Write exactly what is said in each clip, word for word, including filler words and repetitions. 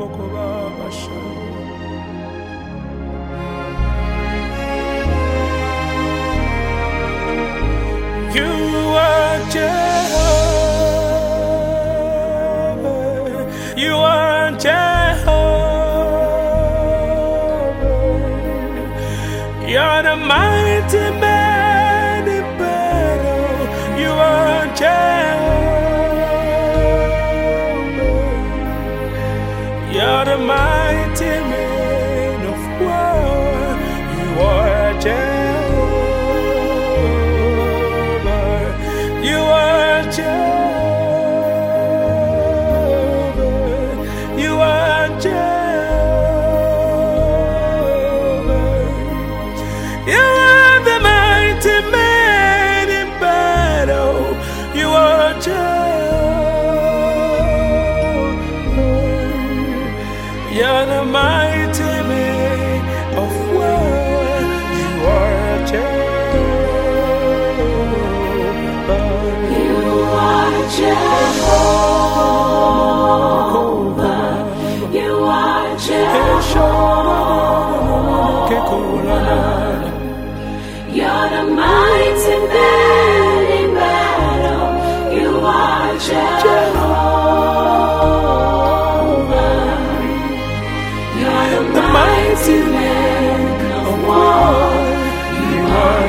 You are Jehovah. You are Jehovah. You're the mighty man in battle. You are Jehovah. You're the mighty man of war. You are Jehovah. You're the mighty man of war. You are Jehovah. You are Jehovah. You are Jehovah. You're the mighty man in battle. You are Jehovah. Mighty man of war, you are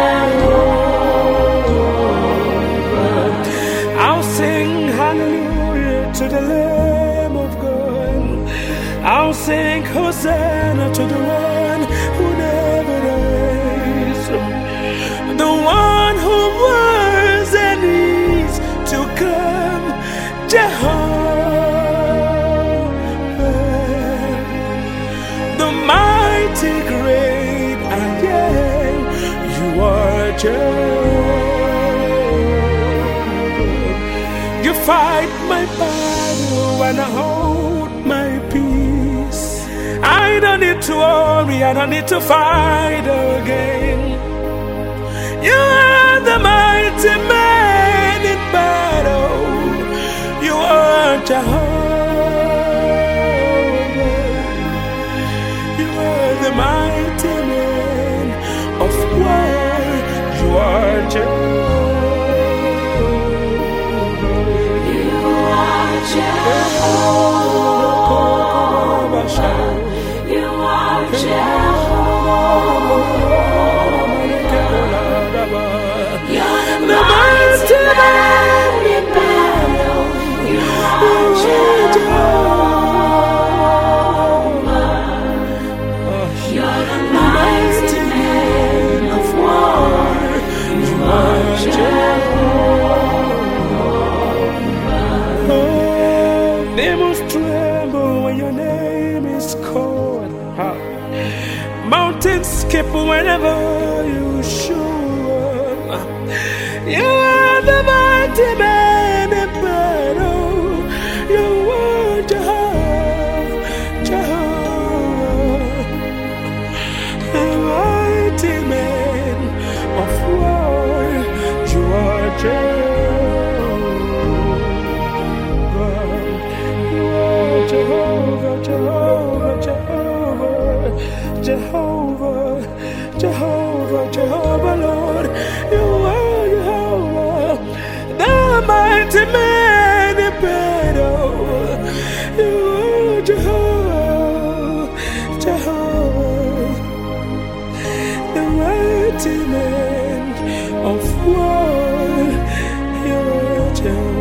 Jehovah. I'll sing hallelujah to the Lamb of God. I'll sing Hosanna to the one who never dies, the one who was and is to come, Jehovah. Great I am, you are Jehovah. You fight my battle and I hold my peace. I don't need to worry, I don't need to fight again. You are the mighty man in battle. You are Jehovah. The mighty man of war, you are Jehovah. You are Jehovah. You are Jehovah. You're the mighty man in battle. You are Jehovah. Mountains skip whenever you show up. You are the mighty man in battle. You are Jehovah, Jehovah, the mighty man of war. You are Jehovah. You are Jehovah, Jehovah, Jehovah. Jehovah, Jehovah, Jehovah, Lord, you are Jehovah, the mighty man in battle. You are Jehovah, Jehovah, the mighty man of war. You are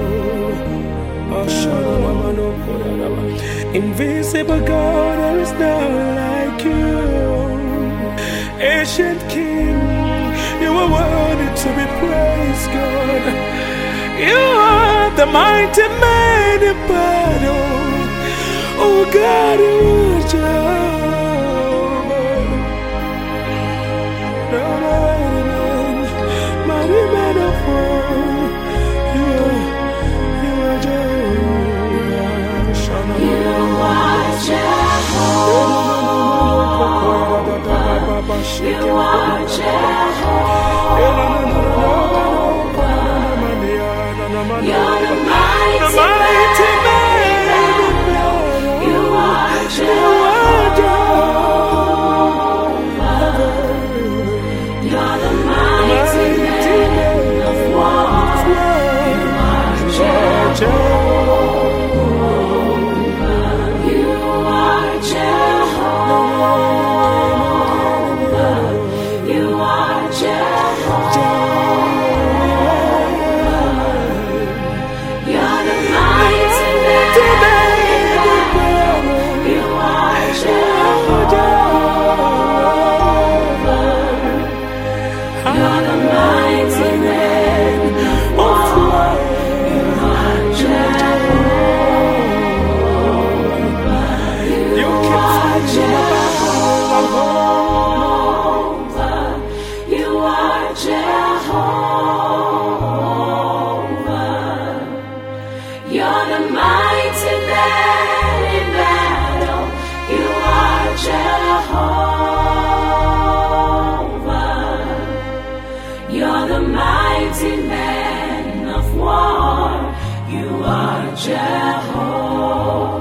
Jehovah. Invisible God, there is none like you. Ancient King, you are worthy to be praised, God. You are the mighty man in battle. Oh God, you are Jehovah. The mighty man of war. You are, you are Jehovah. You are Jehovah. You are Jehovah. You're the mighty man. You are You're the mighty man of war. You are Jehovah.